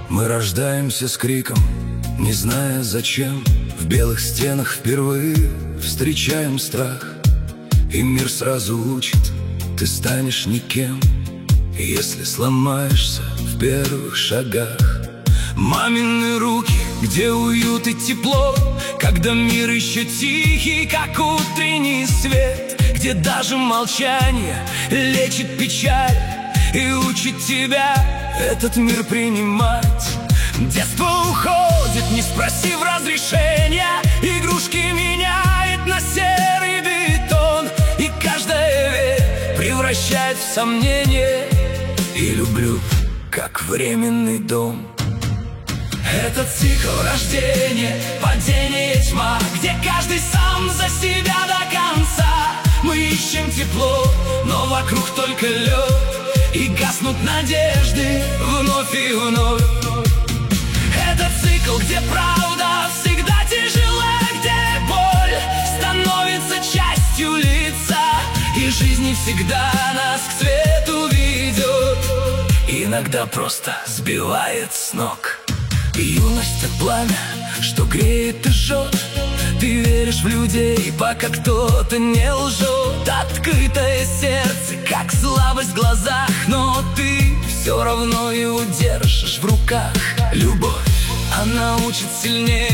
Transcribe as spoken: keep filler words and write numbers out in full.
Мы рождаемся с криком, не зная зачем. В белых стенах впервые встречаем страх, и мир сразу учит, ты станешь никем, если сломаешься в первых шагах. Мамины руки, где уют и тепло, когда мир еще тихий, как утренний свет, где даже молчание лечит печаль и учит тебя этот мир принимать. Детство уходит, не спросив разрешения, игрушки меняет на серый бетон, и каждая вещь превращает в сомнение. И люблю, как временный дом. Этот цикл рождения, падение, тьма, где каждый сам за себя до конца. Мы ищем тепло, но вокруг только лед, и гаснут надежды вновь и вновь. Это цикл, где правда всегда тяжела, где боль становится частью лица, и жизнь не всегда нас к свету ведет, иногда просто сбивает с ног. Юность — это пламя, что греет и жжет. Ты веришь в людей, пока кто-то не лжет. Открытое сердце, как слабость в глазах, но ты все равно ее держишь в руках. Любовь, она учит сильнее.